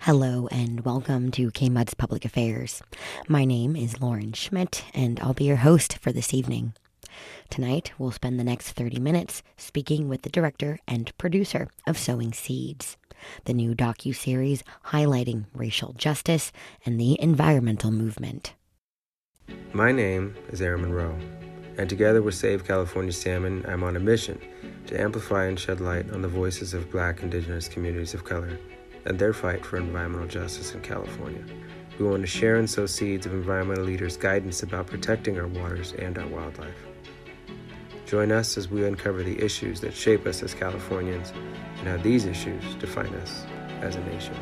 Hello and welcome to KMUD's Public Affairs. My name is Lauren Schmidt and I'll be your host for this evening. Tonight, we'll spend the next 30 minutes speaking with the director and producer of Sowing Seeds, the new docuseries highlighting racial justice and the environmental movement. My name is Aaron Monroe, and together with Save California Salmon, I'm on a mission to amplify and shed light on the voices of Black, Indigenous communities of color and their fight for environmental justice in California. We want to share and sow seeds of environmental leaders' guidance about protecting our waters and our wildlife. Join us as we uncover the issues that shape us as Californians and how these issues define us as a nation.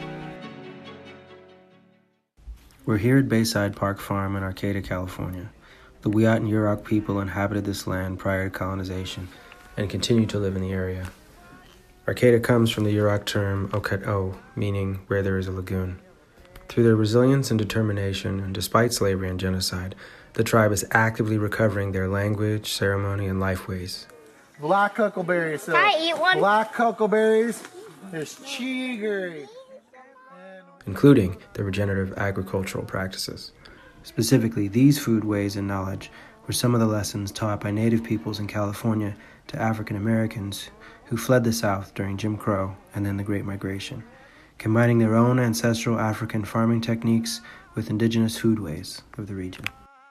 We're here at Bayside Park Farm in Arcata, California. The Wiyot and Yurok people inhabited this land prior to colonization and continue to live in the area. Arcata comes from the Yurok term Okat-O, meaning where there is a lagoon. Through their resilience and determination, and despite slavery and genocide, the tribe is actively recovering their language, ceremony, and lifeways. Black huckleberries. Can I eat one? Black huckleberries. There's chigiri. Including the regenerative agricultural practices. Specifically, these foodways and knowledge were some of the lessons taught by Native peoples in California to African Americans who fled the South during Jim Crow and then the Great Migration, combining their own ancestral African farming techniques with indigenous foodways of the region.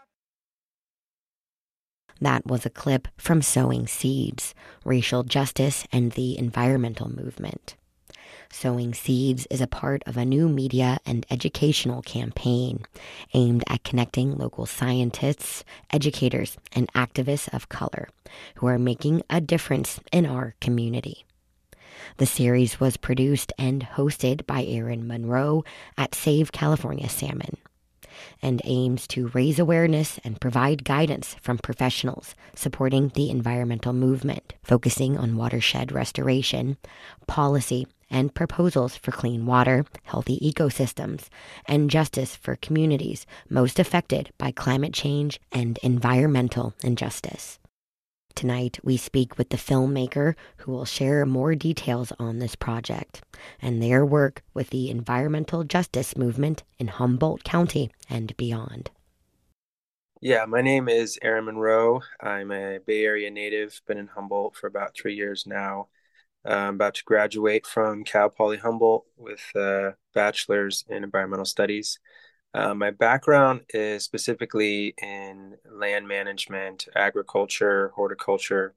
That was a clip from Sowing Seeds, Racial Justice and the Environmental Movement. Sowing Seeds is a part of a new media and educational campaign aimed at connecting local scientists, educators, and activists of color who are making a difference in our community. The series was produced and hosted by Aaron Monroe at Save California Salmon and aims to raise awareness and provide guidance from professionals supporting the environmental movement, focusing on watershed restoration, policy, and proposals for clean water, healthy ecosystems, and justice for communities most affected by climate change and environmental injustice. Tonight, we speak with the filmmaker who will share more details on this project and their work with the environmental justice movement in Humboldt County and beyond. Yeah, my name is Aaron Monroe. I'm a Bay Area native, been in Humboldt for about 3 years now. I'm about to graduate from Cal Poly Humboldt with a bachelor's in environmental studies. My background is specifically in land management, agriculture, horticulture.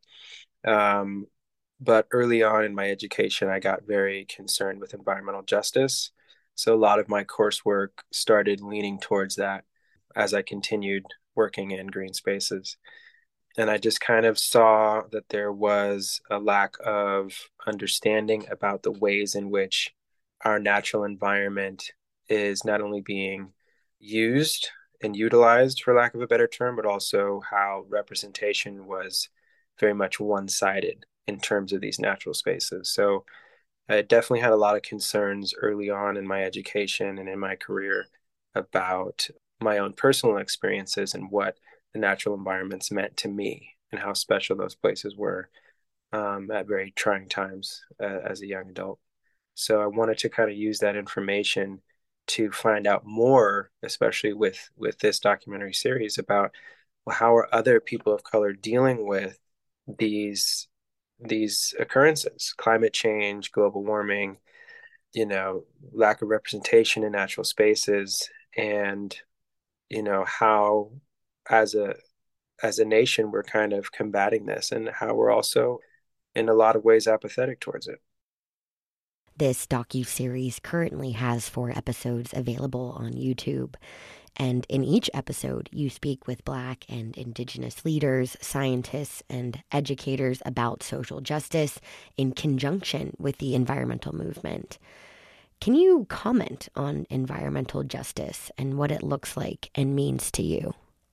But early on in my education, I got very concerned with environmental justice. So a lot of my coursework started leaning towards that as I continued working in green spaces. And I just kind of saw that there was a lack of understanding about the ways in which our natural environment is not only being used and utilized, for lack of a better term, but also how representation was very much one-sided in terms of these natural spaces. So I definitely had a lot of concerns early on in my education and in my career about my own personal experiences and what the natural environments meant to me and how special those places were at very trying times as a young adult. So I wanted to kind of use that information to find out more, especially with this documentary series, about, well, how are other people of color dealing with these occurrences, climate change, global warming, lack of representation in natural spaces, and how as a nation we're kind of combating this and how we're also in a lot of ways apathetic towards it. This docuseries currently has 4 episodes available on YouTube. And in each episode, you speak with Black and Indigenous leaders, scientists, and educators about social justice in conjunction with the environmental movement. Can you comment on environmental justice and what it looks like and means to you?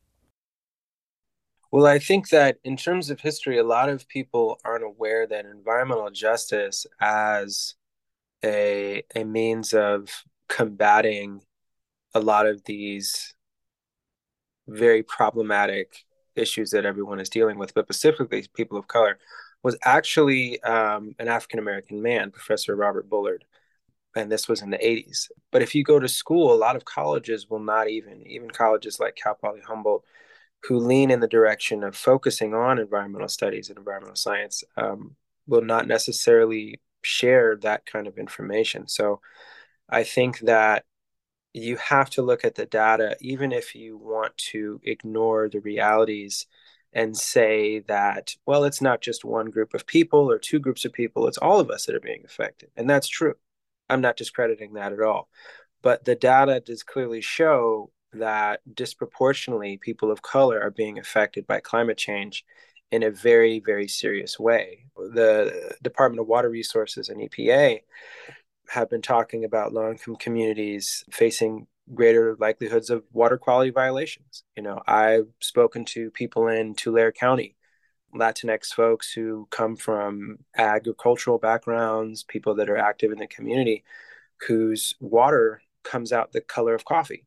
Well, I think that in terms of history, a lot of people aren't aware that environmental justice as a means of combating a lot of these very problematic issues that everyone is dealing with, but specifically people of color, was actually an African American man, Professor Robert Bullard. And this was in the 80s. But if you go to school, a lot of colleges will not even colleges like Cal Poly Humboldt, who lean in the direction of focusing on environmental studies and environmental science, will not necessarily share that kind of information. So I think that you have to look at the data, even if you want to ignore the realities and say that, well, it's not just one group of people or two groups of people, it's all of us that are being affected. And that's true. I'm not discrediting that at all. But the data does clearly show that disproportionately people of color are being affected by climate change in a very, very serious way. The Department of Water Resources and EPA have been talking about low-income communities facing greater likelihoods of water quality violations. I've spoken to people in Tulare County, Latinx folks who come from agricultural backgrounds, people that are active in the community, whose water comes out the color of coffee.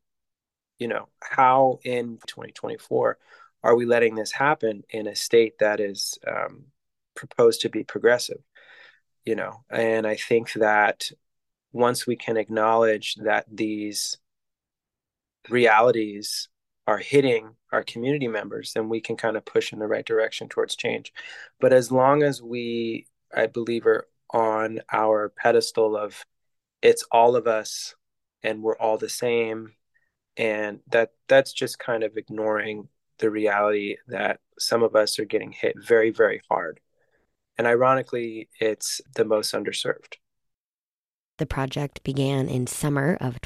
How in 2024 are we letting this happen in a state that is proposed to be progressive? And I think that once we can acknowledge that these realities are hitting our community members, then we can kind of push in the right direction towards change. But as long as we, I believe, are on our pedestal of it's all of us and we're all the same, and that's just kind of ignoring the reality that some of us are getting hit very, very hard. And ironically, it's the most underserved. The project began in summer of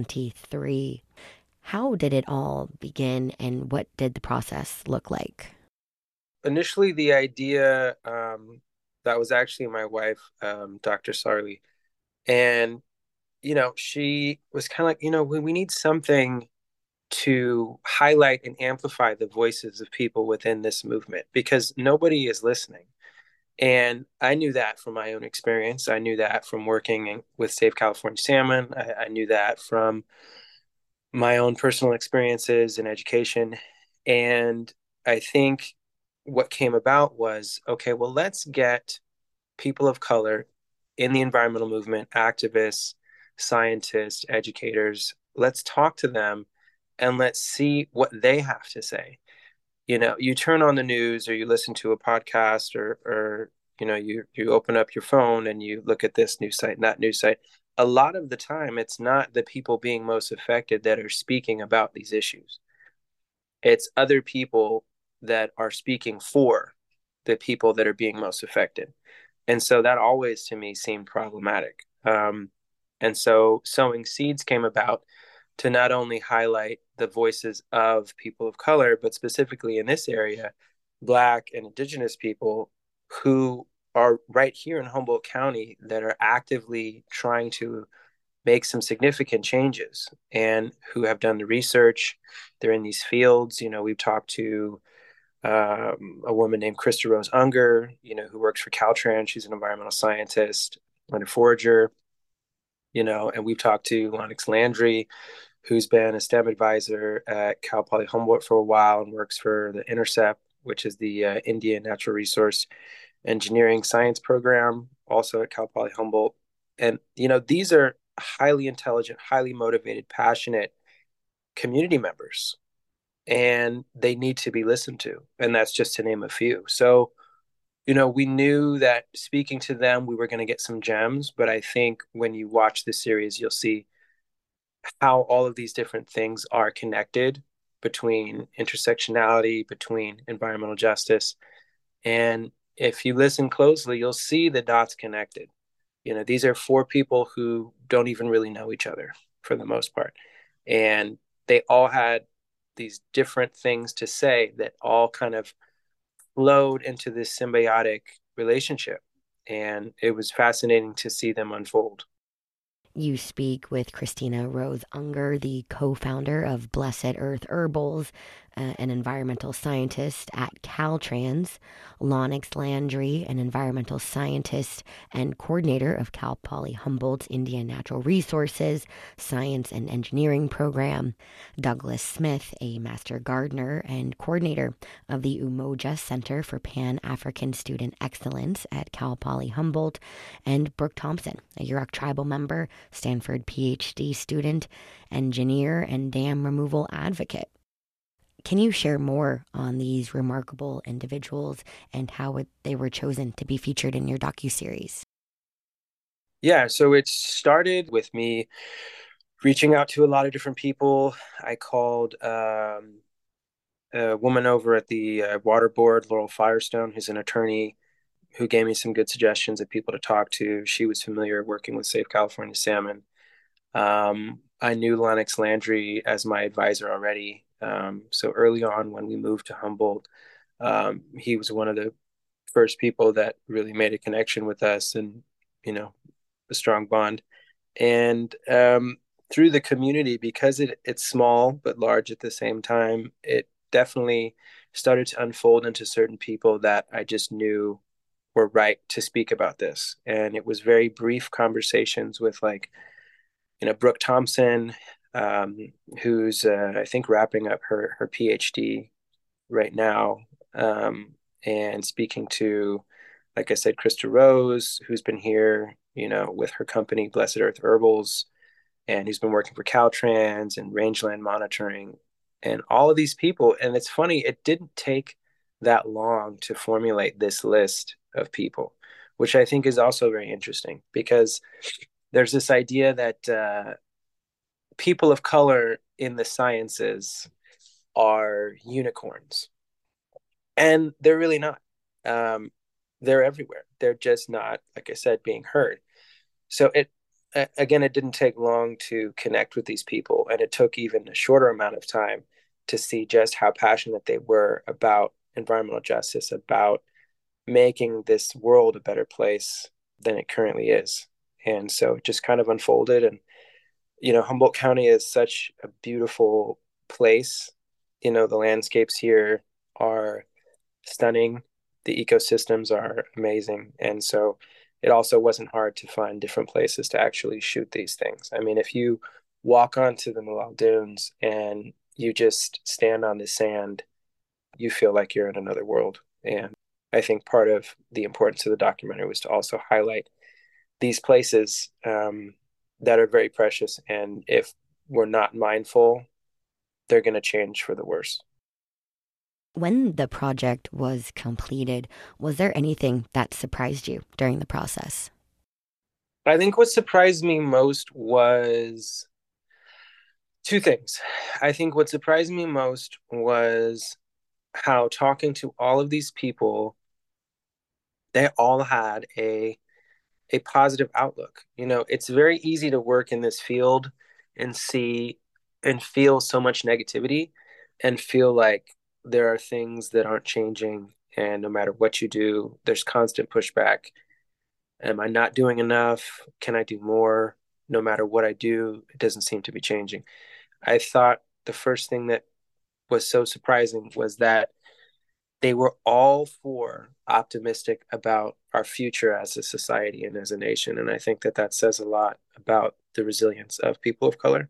2023. How did it all begin, and what did the process look like? Initially, the idea, that was actually my wife, Dr. Sarli. And, she was kind of like, we need something to highlight and amplify the voices of people within this movement because nobody is listening. And I knew that from my own experience. I knew that from working with Save California Salmon. I knew that from my own personal experiences in education. And I think what came about was, okay, well, let's get people of color in the environmental movement, activists, scientists, educators, let's talk to them and let's see what they have to say. You turn on the news or you listen to a podcast or you open up your phone and you look at this news site and that news site. A lot of the time, it's not the people being most affected that are speaking about these issues. It's other people that are speaking for the people that are being most affected. And so that always to me seemed problematic. And so Sowing Seeds came about to not only highlight the voices of people of color, but specifically in this area, Black and Indigenous people who are right here in Humboldt County that are actively trying to make some significant changes and who have done the research. They're in these fields. We've talked to a woman named Krista Rose Unger, who works for Caltrans. She's an environmental scientist and a forager, and we've talked to Lennox Landry, who's been a STEM advisor at Cal Poly Humboldt for a while and works for the Intercept, which is the Indian Natural Resource Engineering Science program, also at Cal Poly Humboldt. And, these are highly intelligent, highly motivated, passionate community members, and they need to be listened to. And that's just to name a few. So, we knew that speaking to them, we were going to get some gems. But I think when you watch the series, you'll see how all of these different things are connected between intersectionality, between environmental justice. And if you listen closely, you'll see the dots connected. These are four people who don't even really know each other for the most part. And they all had these different things to say that all kind of flowed into this symbiotic relationship. And it was fascinating to see them unfold. You speak with Christina Rose Unger, the co-founder of Blessed Earth Herbals, an environmental scientist at Caltrans, Lonix Landry, an environmental scientist and coordinator of Cal Poly Humboldt's Indian Natural Resources Science and Engineering program, Douglas Smith, a master gardener and coordinator of the Umoja Center for Pan-African Student Excellence at Cal Poly Humboldt, and Brooke Thompson, a Yurok tribal member, Stanford PhD student, engineer, and dam removal advocate. Can you share more on these remarkable individuals and how they were chosen to be featured in your docuseries? Yeah, so it started with me reaching out to a lot of different people. I called a woman over at the water board, Laurel Firestone, who's an attorney, who gave me some good suggestions of people to talk to. She was familiar working with Safe California Salmon. I knew Lonix Landry as my advisor already. So early on when we moved to Humboldt, he was one of the first people that really made a connection with us and, a strong bond. And through the community, because it's small but large at the same time, it definitely started to unfold into certain people that I just knew were right to speak about this. And it was very brief conversations with Brooke Thompson, who's I think wrapping up her PhD right now, and speaking to, like I said, Krista Rose, who's been here, with her company Blessed Earth Herbals, and who's been working for Caltrans and Rangeland Monitoring, and all of these people. And it's funny, it didn't take that long to formulate this list of people, which I think is also very interesting because there's this idea that people of color in the sciences are unicorns, and they're really not. They're everywhere. They're just not, like I said, being heard. So it didn't take long to connect with these people, and it took even a shorter amount of time to see just how passionate they were about environmental justice, about making this world a better place than it currently is. And so it just kind of unfolded. And Humboldt County is such a beautiful place. The landscapes here are stunning. The ecosystems are amazing. And so it also wasn't hard to find different places to actually shoot these things. I mean, if you walk onto the Mooale Dunes and you just stand on the sand, you feel like you're in another world. And I think part of the importance of the documentary was to also highlight these places that are very precious. And if we're not mindful, they're going to change for the worse. When the project was completed, was there anything that surprised you during the process? I think what surprised me most was two things. I think what surprised me most was how talking to all of these people, they all had a positive outlook. It's very easy to work in this field and see and feel so much negativity and feel like there are things that aren't changing. And no matter what you do, there's constant pushback. Am I not doing enough? Can I do more? No matter what I do, it doesn't seem to be changing. I thought the first thing that was so surprising was that they were all for optimistic about our future as a society and as a nation. And I think that says a lot about the resilience of people of color.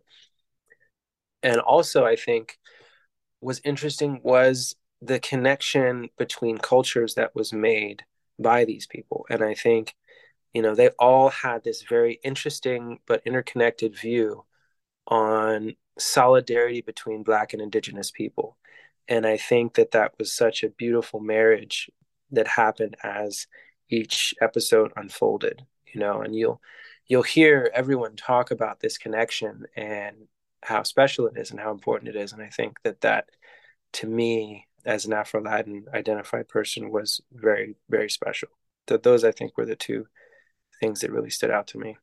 And also, I think was interesting was the connection between cultures that was made by these people. And I think, they all had this very interesting but interconnected view on solidarity between Black and Indigenous people. And I think that was such a beautiful marriage that happened as each episode unfolded, and you'll hear everyone talk about this connection and how special it is and how important it is. And I think that to me, as an Afro-Latin identified person, was very, very special. Those, I think, were the two things that really stood out to me.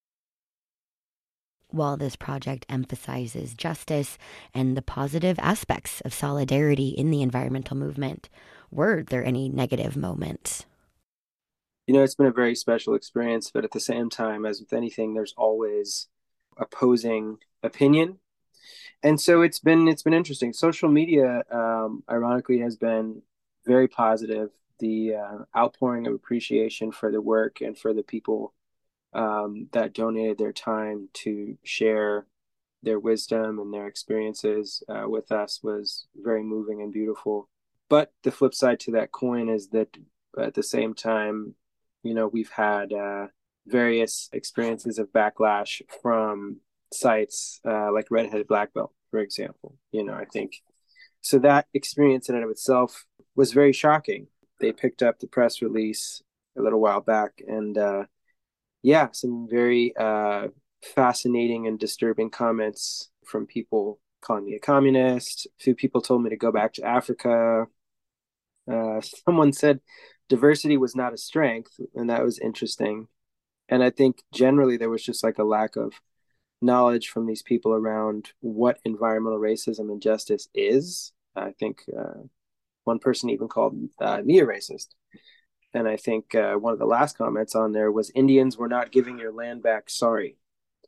While this project emphasizes justice and the positive aspects of solidarity in the environmental movement, were there any negative moments? It's been a very special experience, but at the same time, as with anything, there's always opposing opinion. And so it's been interesting. Social media, ironically, has been very positive. The outpouring of appreciation for the work and for the people that donated their time to share their wisdom and their experiences with us was very moving and beautiful. But the flip side to that coin is that at the same time, we've had various experiences of backlash from sites like Redheaded Black Belt, for example. I think so that experience in and of itself was very shocking. They picked up the press release a little while back, and yeah, some very fascinating and disturbing comments from people calling me a communist. A few people told me to go back to Africa. Someone said diversity was not a strength, and that was interesting. And I think generally there was just like a lack of knowledge from these people around what environmental racism and justice is. I think one person even called me a racist. And I think one of the last comments on there was Indians were not giving your land back. Sorry.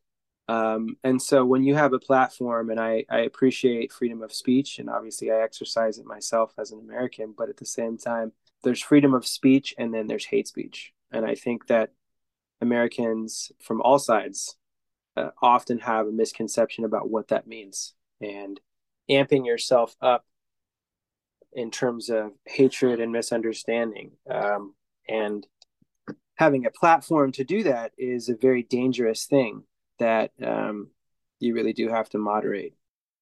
And so when you have a platform, and I appreciate freedom of speech, and obviously I exercise it myself as an American, but at the same time, there's freedom of speech and then there's hate speech. And I think that Americans from all sides often have a misconception about what that means. And amping yourself up in terms of hatred and misunderstanding. And having a platform to do that is a very dangerous thing that you really do have to moderate.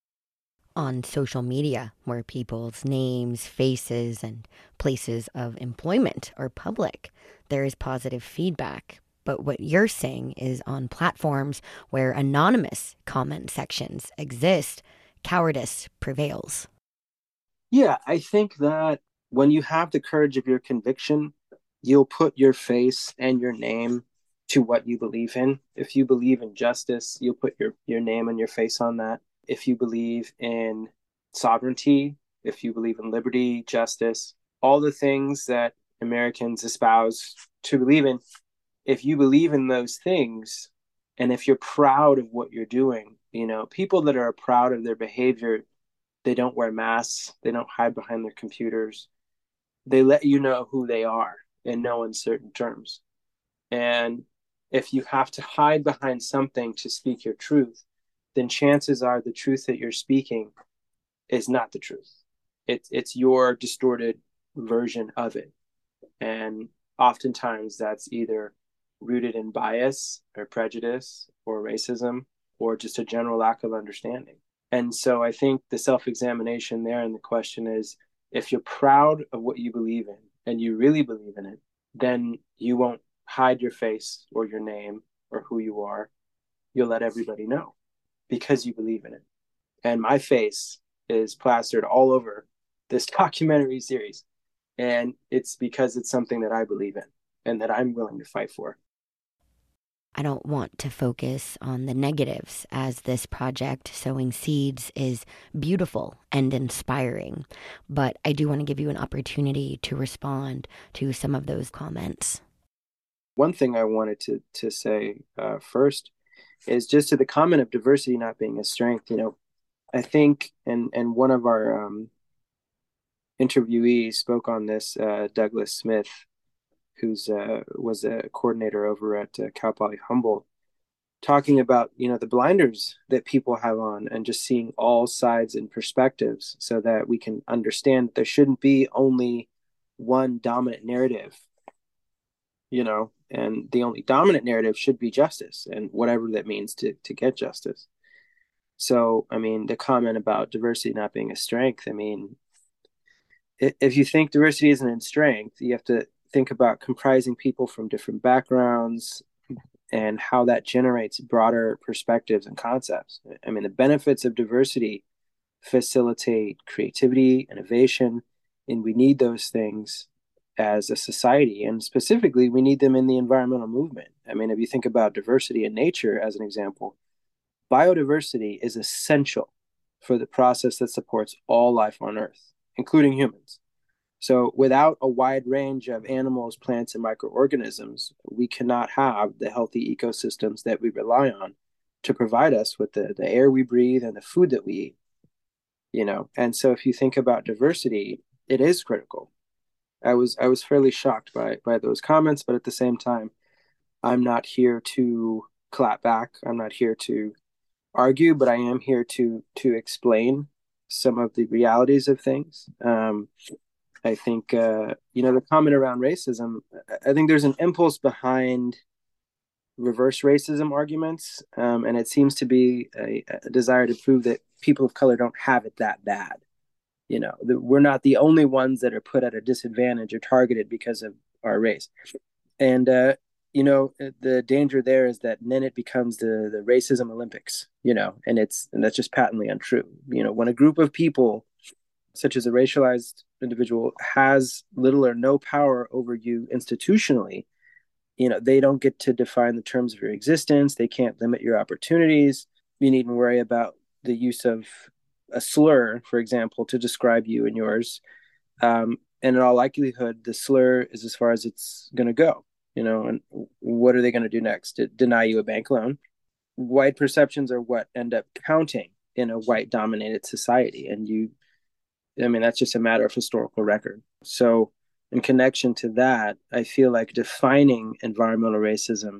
On social media, where people's names, faces, and places of employment are public, there is positive feedback. But what you're saying is on platforms where anonymous comment sections exist, cowardice prevails. Yeah, I think that when you have the courage of your conviction, you'll put your face and your name to what you believe in. If you believe in justice, you'll put your name and your face on that. If you believe in sovereignty, if you believe in liberty, justice, all the things that Americans espouse to believe in, if you believe in those things, and if you're proud of what you're doing, people that are proud of their behavior, they don't wear masks, they don't hide behind their computers, they let you know who they are in no uncertain terms. And if you have to hide behind something to speak your truth, then chances are the truth that you're speaking is not the truth. It's your distorted version of it. And oftentimes that's either rooted in bias or prejudice or racism or just a general lack of understanding. And so I think the self-examination there and the question is, if you're proud of what you believe in and you really believe in it, then you won't hide your face or your name or who you are. You'll let everybody know because you believe in it. And my face is plastered all over this documentary series. And it's because it's something that I believe in and that I'm willing to fight for. I don't want to focus on the negatives, as this project, Sowing Seeds, is beautiful and inspiring. But I do want to give you an opportunity to respond to some of those comments. One thing I wanted to say first is just to the comment of diversity not being a strength. I think, and one of our interviewees spoke on this, Douglas Smith, who's was a coordinator over at Cal Poly Humboldt, talking about the blinders that people have on and just seeing all sides and perspectives so that we can understand that there shouldn't be only one dominant narrative, and the only dominant narrative should be justice and whatever that means to get justice. So, I mean, the comment about diversity not being a strength, I mean, if you think diversity isn't in strength, you have to think about comprising people from different backgrounds and how that generates broader perspectives and concepts. I mean, the benefits of diversity facilitate creativity, innovation, and we need those things as a society. And specifically, we need them in the environmental movement. I mean, if you think about diversity in nature as an example, biodiversity is essential for the process that supports all life on Earth, including humans. So without a wide range of animals, plants, and microorganisms, we cannot have the healthy ecosystems that we rely on to provide us with the air we breathe and the food that we eat, And so if you think about diversity, it is critical. I was fairly shocked by those comments, but at the same time, I'm not here to clap back. I'm not here to argue, but I am here to explain some of the realities of things. I think the comment around racism. I think there's an impulse behind reverse racism arguments, and it seems to be a desire to prove that people of color don't have it that bad. We're not the only ones that are put at a disadvantage or targeted because of our race. And the danger there is that then it becomes the racism Olympics, and that's just patently untrue. When a group of people, such as a racialized individual, has little or no power over you institutionally, they don't get to define the terms of your existence. They can't limit your opportunities. You needn't worry about the use of a slur, for example, to describe you and yours. And in all likelihood, the slur is as far as it's going to go, and what are they going to do next? Deny you a bank loan? White perceptions are what end up counting in a white dominated society. And that's just a matter of historical record. So in connection to that, I feel like defining environmental racism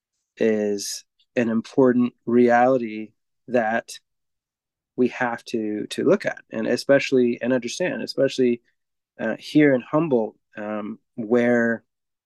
is an important reality that we have to look at and understand, especially here in Humboldt, where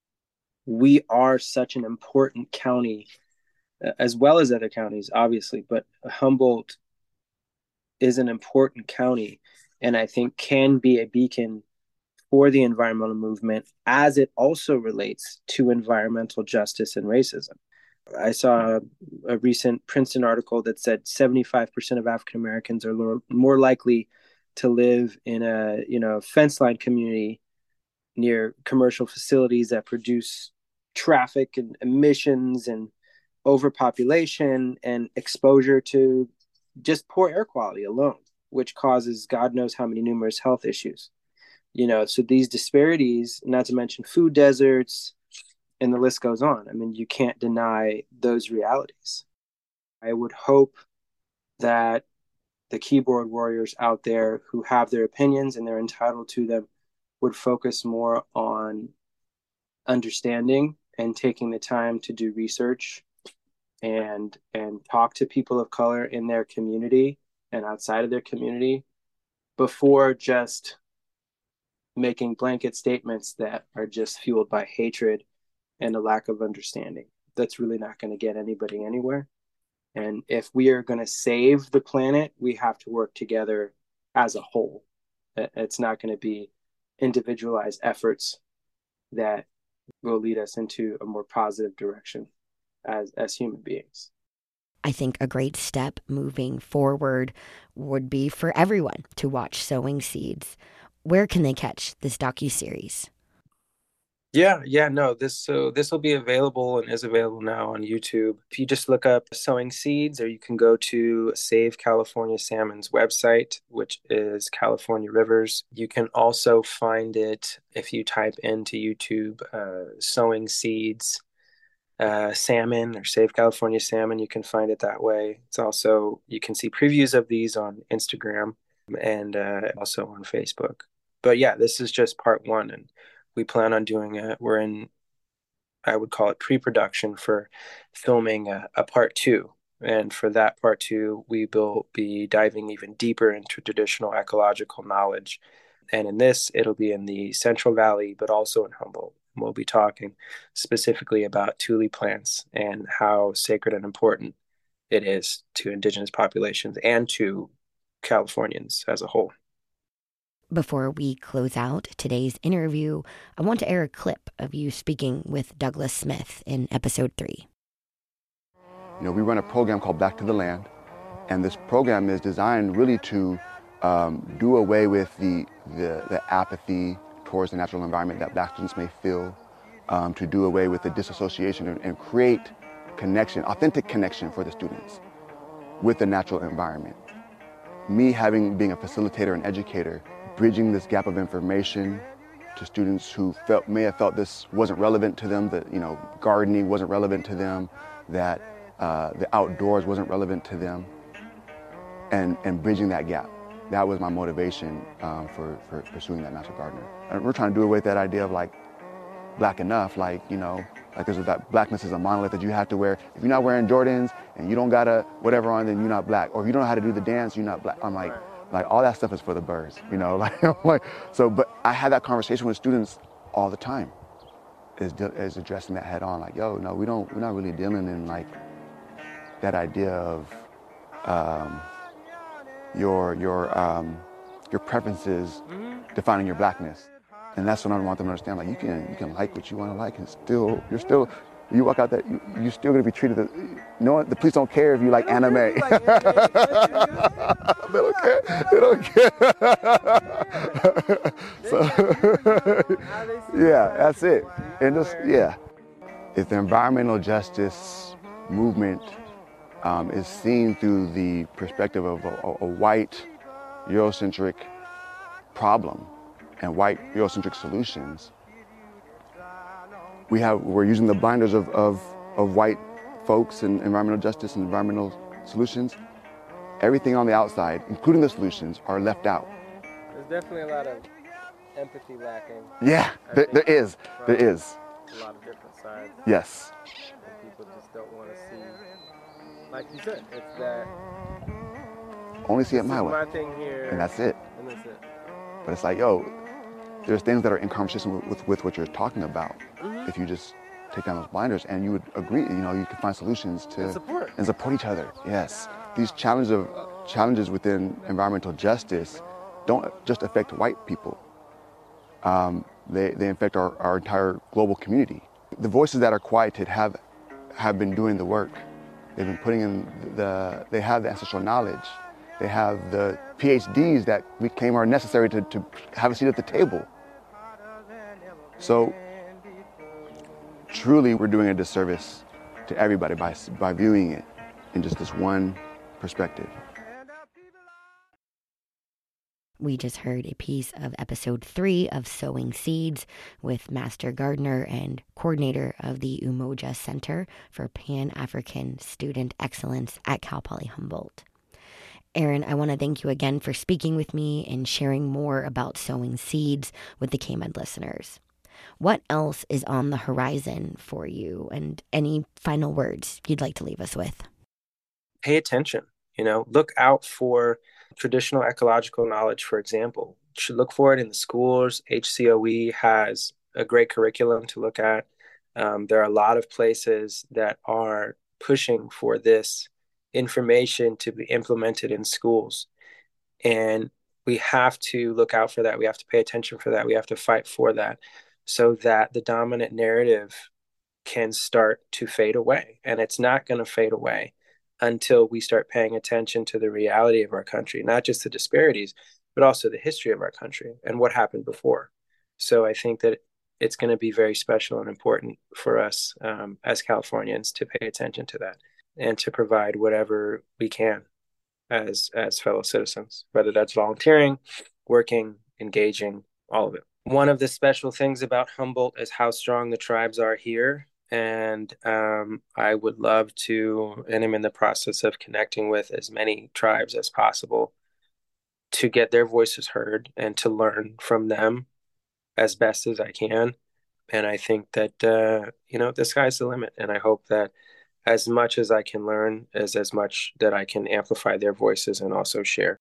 we are such an important county, as well as other counties, obviously, but Humboldt is an important county, and I think can be a beacon for the environmental movement as it also relates to environmental justice and racism. I saw a recent Princeton article that said 75% of African Americans are more likely to live in a fence line community near commercial facilities that produce traffic and emissions and overpopulation and exposure to just poor air quality alone, which causes God knows how many numerous health issues. So these disparities, not to mention food deserts, and the list goes on. You can't deny those realities. I would hope that the keyboard warriors out there who have their opinions and they're entitled to them would focus more on understanding and taking the time to do research and talk to people of color in their community and outside of their community before just making blanket statements that are just fueled by hatred and a lack of understanding. That's really not going to get anybody anywhere. And if we are going to save the planet, we have to work together as a whole. It's not going to be individualized efforts that will lead us into a more positive direction as human beings. I think a great step moving forward would be for everyone to watch Sowing Seeds. Where can they catch this docuseries? This will be available and is available now on YouTube. If you just look up Sowing Seeds, or you can go to Save California Salmon's website, which is California Rivers. You can also find it if you type into YouTube Sowing Seeds salmon or Save California Salmon. You can find it that way. It's also, you can see previews of these on Instagram and also on Facebook. But yeah, this is just part one, and we plan on doing it. We're in, I would call it pre-production for filming a part two. And for that part two, we will be diving even deeper into traditional ecological knowledge. And in this, it'll be in the Central Valley, but also in Humboldt. We'll be talking specifically about tule plants and how sacred and important it is to indigenous populations and to Californians as a whole. Before we close out today's interview, I want to air a clip of you speaking with Douglas Smith in episode 3. We run a program called Back to the Land, and this program is designed really to do away with the apathy towards the natural environment that Black students may feel, to do away with the disassociation and create connection, authentic connection for the students with the natural environment. Me being a facilitator and educator, bridging this gap of information to students who may have felt this wasn't relevant to them, that gardening wasn't relevant to them, that the outdoors wasn't relevant to them, and bridging that gap. That was my motivation for pursuing that Master Gardener. And we're trying to do away with that idea of like black enough, like, you know, like there's that blackness is a monolith that you have to wear. If you're not wearing Jordans and you don't got a whatever on, then you're not black. Or if you don't know how to do the dance, you're not black. I'm like all that stuff is for the birds, you know, but I had that conversation with students all the time, is addressing that head on, like, yo, no, we're not really dealing in like that idea of your preferences defining your blackness. And that's what I want them to understand. Like, you can like what you want to like, and you walk out there, you're still gonna be treated. The police don't care if you like anime. They don't care. They don't care. So, yeah, that's it. And just if the environmental justice movement is seen through the perspective of a white Eurocentric problem and white Eurocentric solutions, we're using the blinders of white folks and environmental justice and environmental solutions. Everything on the outside, including the solutions, are left out. There's definitely a lot of empathy lacking. Yeah, there is. There is. A lot of different sides. Yes. And people just don't want to see, like you said, it's that. Only see it my way. My thing here. And that's it. And that's it. But it's like, yo, there's things that are in conversation with what you're talking about. If you just take down those blinders, and you would agree, you know, you can find solutions to and support each other. Yes, these challenges within environmental justice don't just affect white people. They affect our entire global community. The voices that are quieted have been doing the work. They've been putting in they have the ancestral knowledge. They have the PhDs that we claim are necessary to have a seat at the table. So truly, we're doing a disservice to everybody by viewing it in just this one perspective. We just heard a piece of episode 3 of Sowing Seeds with Master Gardener and coordinator of the Umoja Center for Pan-African Student Excellence at Cal Poly Humboldt. Aaron, I want to thank you again for speaking with me and sharing more about Sowing Seeds with the K-Med listeners. What else is on the horizon for you, and any final words you'd like to leave us with? Pay attention, look out for traditional ecological knowledge, for example. You should look for it in the schools. HCOE has a great curriculum to look at. There are a lot of places that are pushing for this information to be implemented in schools. And we have to look out for that. We have to pay attention for that. We have to fight for that so that the dominant narrative can start to fade away. And it's not going to fade away until we start paying attention to the reality of our country, not just the disparities, but also the history of our country and what happened before. So I think that it's going to be very special and important for us as Californians to pay attention to that and to provide whatever we can as fellow citizens, whether that's volunteering, working, engaging, all of it. One of the special things about Humboldt is how strong the tribes are here. And I would love to, and I'm in the process of connecting with as many tribes as possible to get their voices heard and to learn from them as best as I can. And I think that, the sky's the limit. And I hope that as much as I can learn is as much that I can amplify their voices and also share.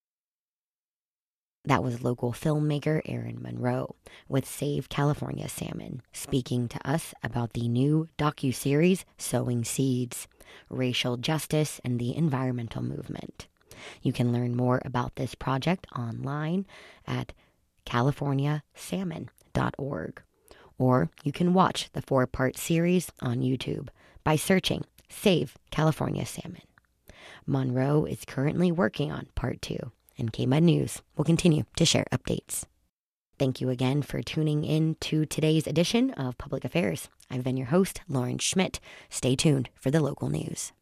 That was local filmmaker Aaron Monroe with Save California Salmon, speaking to us about the new docuseries Sowing Seeds, Racial Justice and the Environmental Movement. You can learn more about this project online at californiasalmon.org, or you can watch the 4-part series on YouTube by searching Save California Salmon. Monroe is currently working on Part 2. And K-Med News will continue to share updates. Thank you again for tuning in to today's edition of Public Affairs. I've been your host, Lauren Schmidt. Stay tuned for the local news.